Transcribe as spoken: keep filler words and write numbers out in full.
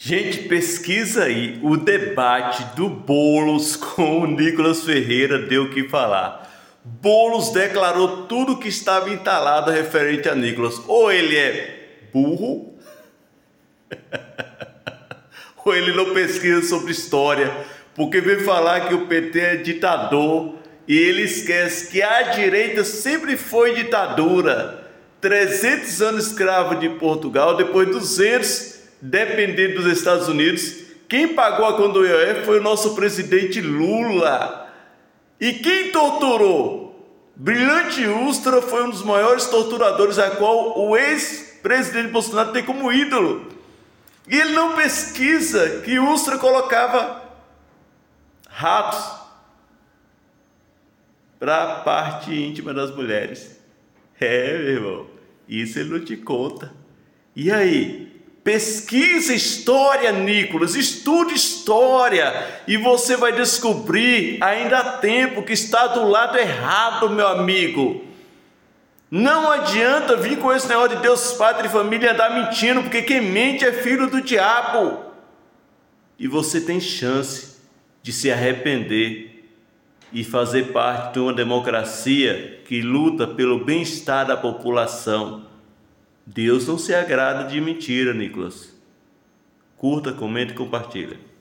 Gente, pesquisa aí, o debate do Boulos com o Nicolas Ferreira deu o que falar. Boulos declarou tudo o que estava entalado referente a Nicolas. Ou ele é burro, ou ele não pesquisa sobre história, porque vem falar que o P T é ditador e ele esquece que a direita sempre foi ditadura. trezentos anos escravo de Portugal, depois duzentos dependendo dos Estados Unidos. Quem pagou a conta do I O F foi o nosso presidente Lula. E quem torturou? Brilhante Ustra foi um dos maiores torturadores, a qual o ex-presidente Bolsonaro tem como ídolo. E ele não pesquisa que Ustra colocava ratos para a parte íntima das mulheres. É, meu irmão, isso ele não te conta. E aí? Pesquisa história, Nicolas, estude história e você vai descobrir ainda há tempo que está do lado errado, meu amigo. Não adianta vir com esse negócio de Deus, Pátria e Família e andar mentindo, porque quem mente é filho do diabo. E você tem chance de se arrepender e fazer parte de uma democracia que luta pelo bem-estar da população. Deus não se agrada de mentira, Nicolas. Curta, comente e compartilha.